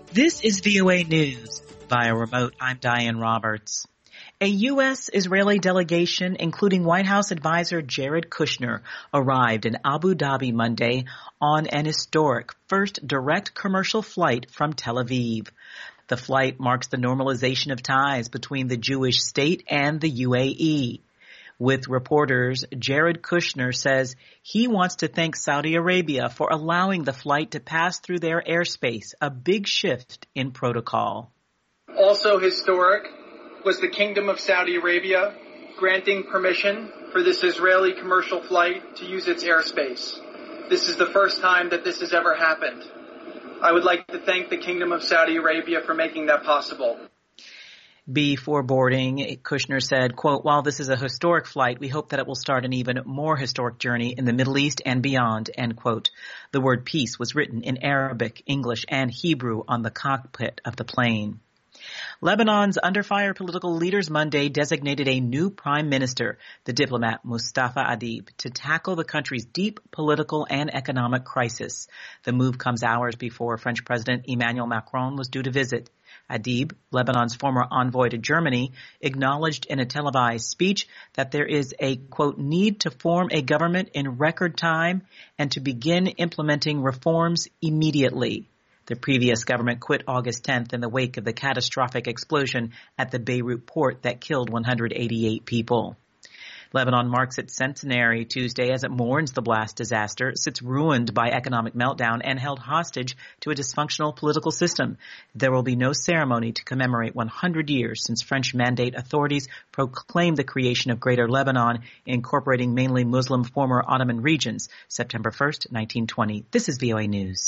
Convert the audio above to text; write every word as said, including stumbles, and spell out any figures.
This is V O A News. Via remote, I'm Diane Roberts. A U S-Israeli delegation, including White House advisor Jared Kushner, arrived in Abu Dhabi Monday on an historic first direct commercial flight from Tel Aviv. The flight marks the normalization of ties between the Jewish state and the U A E. With reporters, Jared Kushner says he wants to thank Saudi Arabia for allowing the flight to pass through their airspace, a big shift in protocol. Also historic was the Kingdom of Saudi Arabia granting permission for this Israeli commercial flight to use its airspace. This is the first time that this has ever happened. I would like to thank the Kingdom of Saudi Arabia for making that possible. Before boarding, Kushner said, quote, while this is a historic flight, we hope that it will start an even more historic journey in the Middle East and beyond, end quote. The word peace was written in Arabic, English, and Hebrew on the cockpit of the plane. Lebanon's under-fire political leaders Monday designated a new prime minister, the diplomat Mustafa Adib, to tackle the country's deep political and economic crisis. The move comes hours before French President Emmanuel Macron was due to visit. Adib, Lebanon's former envoy to Germany, acknowledged in a televised speech that there is a, quote, need to form a government in record time and to begin implementing reforms immediately. The previous government quit August tenth in the wake of the catastrophic explosion at the Beirut port that killed one hundred eighty-eight people. Lebanon marks its centenary Tuesday as it mourns the blast disaster, sits ruined by economic meltdown and held hostage to a dysfunctional political system. There will be no ceremony to commemorate one hundred years since French Mandate authorities proclaimed the creation of Greater Lebanon, incorporating mainly Muslim former Ottoman regions, September first, nineteen twenty. This is V O A News.